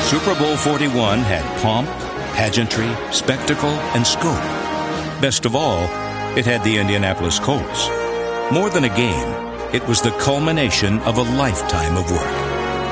Super Bowl 41 had pomp, pageantry, spectacle, and scope. Best of all, it had the Indianapolis Colts. More than a game, it was the culmination of a lifetime of work.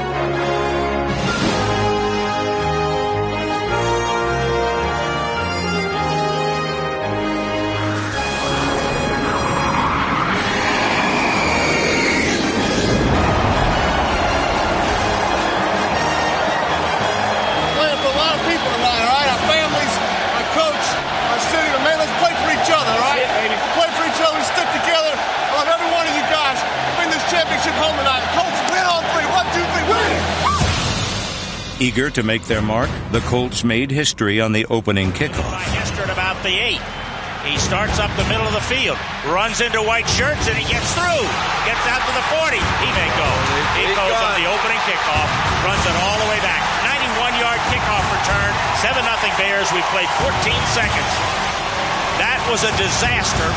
Eager to make their mark, the Colts made history on the opening kickoff. Hester at about the 8. He starts up the middle of the field, runs into white shirts, and he gets through. Gets out to the 40. He may go. He goes on the opening kickoff, runs it all the way back. 91-yard kickoff return, 7-0 Bears. We played 14 seconds. That was a disaster.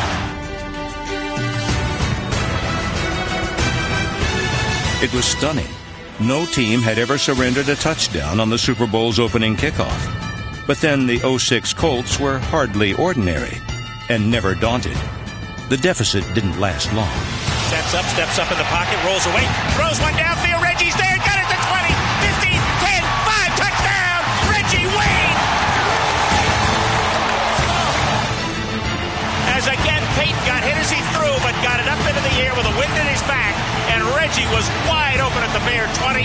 It was stunning. No team had ever surrendered a touchdown on the Super Bowl's opening kickoff. But then the 06 Colts were hardly ordinary and never daunted. The deficit didn't last long. Sets up, steps up in the pocket, rolls away, throws one downfield. Reggie's there, got it to 20, 15, 10, 5, touchdown! Reggie Wayne! As again, Peyton got hit as he threw, but got it up into the air with the wind in his back. And Reggie was wide open at the Bear 20.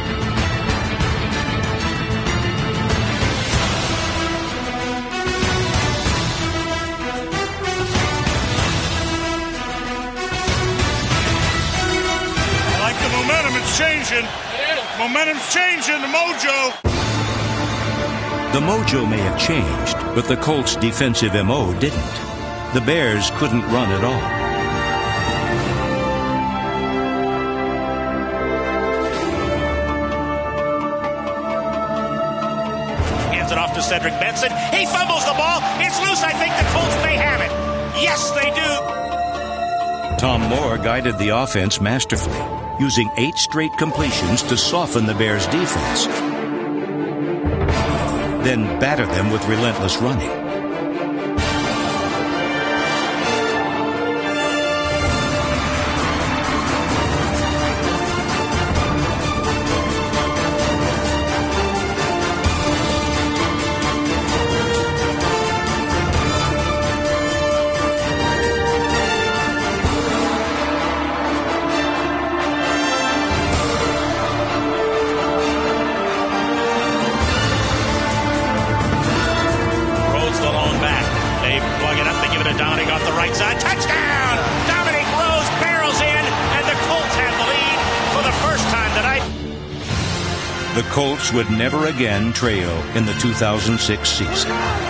I like the momentum. It's changing. Momentum's changing. The mojo. The mojo may have changed, but the Colts' defensive MO didn't. The Bears couldn't run at all. To Cedric Benson. He fumbles the ball. It's loose. I think the Colts may have it. Yes, they do. Tom Moore guided the offense masterfully, using 8 straight completions to soften the Bears' defense, then batter them with relentless running. The Colts would never again trail in the 2006 season.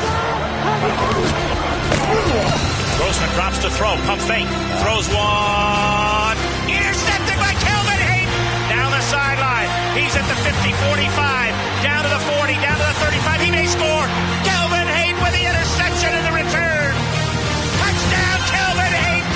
Grossman drops to throw, pump fake, throws one, intercepted by Kelvin Hayden, down the sideline. He's at the 50, 45, down to the 40, down to the 35. He may score. Kelvin Hayden with the interception and the return. Touchdown, Kelvin Hayden.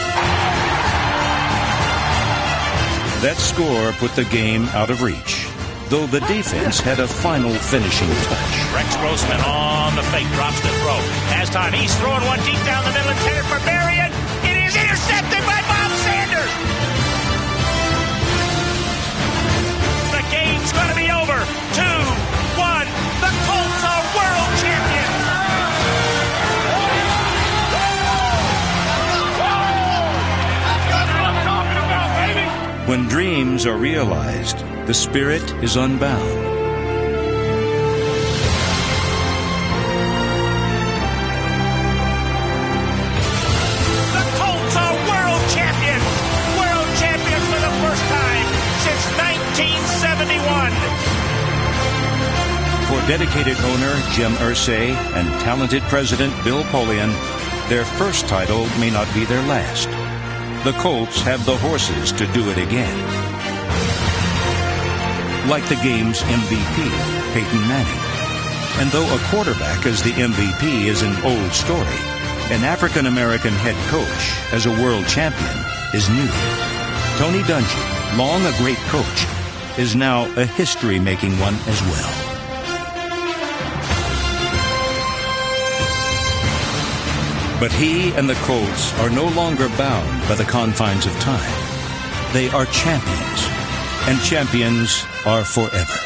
That score put the game out of reach, though the defense had a final finishing touch. Rex Grossman on the fake, drops to throw. Has time. He's throwing one deep down the middle, intended for Berrien. It is intercepted by Bob Sanders. The game's going to be over. 2-1. The Colts are world champions. When dreams are realized, the spirit is unbound. The Colts are world champions! World champions for the first time since 1971. For dedicated owner Jim Irsay and talented president Bill Polian, their first title may not be their last. The Colts have the horses to do it again. Like the game's MVP, Peyton Manning. And though a quarterback as the MVP is an old story, an African-American head coach as a world champion is new. Tony Dungy, long a great coach, is now a history-making one as well. But he and the Colts are no longer bound by the confines of time. They are champions, and champions are forever.